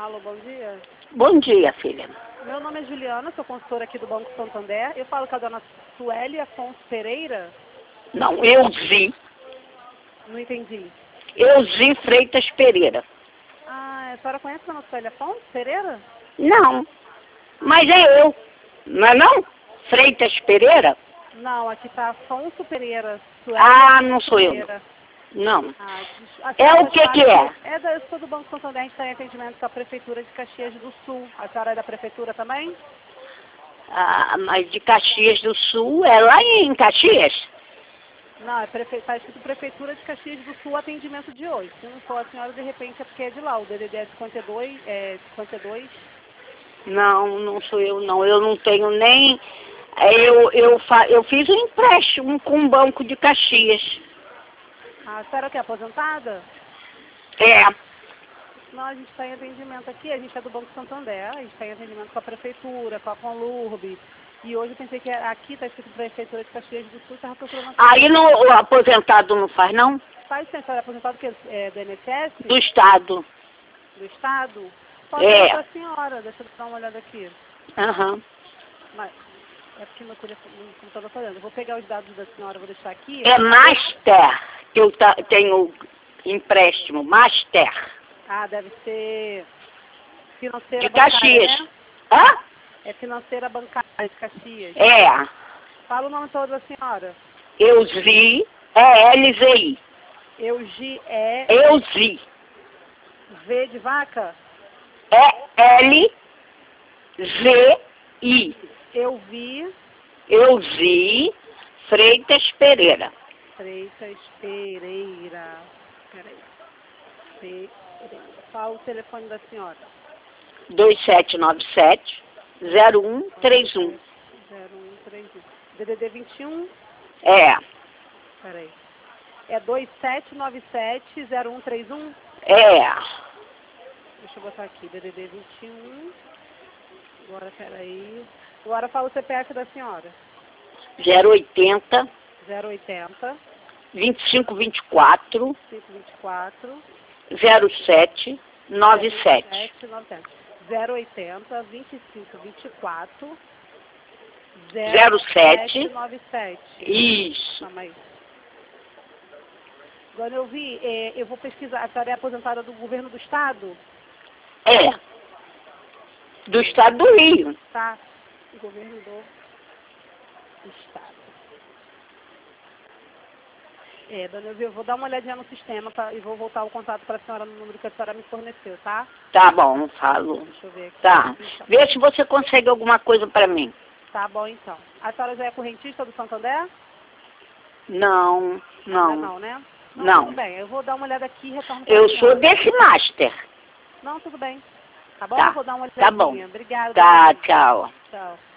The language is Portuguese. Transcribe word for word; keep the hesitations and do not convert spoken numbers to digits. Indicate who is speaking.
Speaker 1: Alô, bom dia.
Speaker 2: Bom dia, filha.
Speaker 1: Meu nome é Juliana, sou consultora aqui do Banco Santander. Eu falo com a dona Sueli Afonso Pereira.
Speaker 2: Não, Euzi.
Speaker 1: Não entendi.
Speaker 2: Euzi Freitas Pereira.
Speaker 1: Ah, a senhora conhece a dona Sueli Afonso Pereira?
Speaker 2: Não, mas é eu. Não é não? Freitas Pereira?
Speaker 1: Não, aqui está Afonso Pereira. Sueli
Speaker 2: Ah,
Speaker 1: Afonso
Speaker 2: não sou eu.
Speaker 1: Pereira.
Speaker 2: Não.
Speaker 1: Ah, a
Speaker 2: É
Speaker 1: senhora
Speaker 2: o que
Speaker 1: faz
Speaker 2: que
Speaker 1: parte-
Speaker 2: é?
Speaker 1: É da, eu sou do Banco Santander, a gente está em atendimento com a Prefeitura de Caxias do Sul. A senhora é da Prefeitura também?
Speaker 2: Ah, mas de Caxias do Sul, é lá em Caxias?
Speaker 1: Não, é prefe... tá escrito Prefeitura de Caxias do Sul, atendimento de hoje. Se não for a senhora, de repente é porque é de lá. O D D D é cinquenta e dois, é cinquenta e dois.
Speaker 2: Não, não sou eu não. Eu não tenho nem... Eu, eu, fa... eu fiz um empréstimo com o Banco de Caxias.
Speaker 1: Ah, a senhora que é aposentada?
Speaker 2: É.
Speaker 1: Não, a gente está em atendimento aqui, a gente é do Banco Santander, a gente está em atendimento com a Prefeitura, com a Conlurb. E hoje eu pensei que era- aqui está escrito Prefeitura de Caxias do Sul, estava procurando a
Speaker 2: Aí não, o aposentado não faz, não?
Speaker 1: Faz sim, a senhora é aposentada que é do I N S S?
Speaker 2: Do Estado.
Speaker 1: Do Estado? Pode
Speaker 2: É.
Speaker 1: ser para a senhora, deixa eu dar uma olhada aqui.
Speaker 2: Aham.
Speaker 1: Mas é porque meu telefone, meu computador está olhando. Eu vou pegar os dados da senhora, vou deixar aqui.
Speaker 2: É Master, que eu ta- tenho empréstimo, Master,
Speaker 1: Ah, deve ser financeira
Speaker 2: de
Speaker 1: bancária,
Speaker 2: Caxias.
Speaker 1: né?
Speaker 2: Hã?
Speaker 1: É financeira bancária de Caxias.
Speaker 2: É,
Speaker 1: Fala o nome todo da senhora.
Speaker 2: Euzi, é L Z I,
Speaker 1: Eugi é
Speaker 2: Euzi,
Speaker 1: V de vaca?
Speaker 2: é L Z I,
Speaker 1: Eu vi
Speaker 2: Euzi Freitas Pereira.
Speaker 1: Freitas Pereira. Peraí. Pereira. Fala o telefone da senhora.
Speaker 2: dois sete nove sete, zero um três um.
Speaker 1: zero um três um. D D D vinte e um.
Speaker 2: É,
Speaker 1: Peraí. É dois sete nove sete, zero um três um?
Speaker 2: é,
Speaker 1: Deixa eu botar aqui. D D D vinte e um. Agora, peraí. Agora fala o C P F da senhora.
Speaker 2: zero oitenta,
Speaker 1: zero oitenta,
Speaker 2: vinte e cinco vinte e quatro,
Speaker 1: cinco vinte e quatro,
Speaker 2: zero sete nove sete.
Speaker 1: sete nove sete. zero oitenta, vinte e cinco vinte e quatro, zero sete nove sete.
Speaker 2: Isso.
Speaker 1: Calma aí. Agora eu vi, é, eu vou pesquisar. A senhora é aposentada do governo do estado?
Speaker 2: É. Do estado do Rio.
Speaker 1: Tá. Governo do estado. É, dona Elvia, eu vou dar uma olhadinha no sistema tá, e vou voltar o contato para a senhora no número que a senhora me forneceu, tá?
Speaker 2: Tá bom, falo.
Speaker 1: Deixa eu ver aqui.
Speaker 2: Tá.
Speaker 1: Então.
Speaker 2: Vê se você consegue alguma coisa pra mim.
Speaker 1: Tá bom, então. A senhora já é correntista do Santander?
Speaker 2: Não,
Speaker 1: Ainda
Speaker 2: não.
Speaker 1: não, né? Não,
Speaker 2: Não.
Speaker 1: tudo bem. Eu vou dar uma olhada aqui e retorno pra
Speaker 2: Eu
Speaker 1: senhora.
Speaker 2: sou desse Master.
Speaker 1: Não, tudo bem. Tá bom?
Speaker 2: Tá.
Speaker 1: Vou dar uma
Speaker 2: Tá
Speaker 1: olhadinha.
Speaker 2: bom.
Speaker 1: Obrigada.
Speaker 2: Tá,
Speaker 1: dona Elvia.
Speaker 2: tchau.
Speaker 1: Tchau.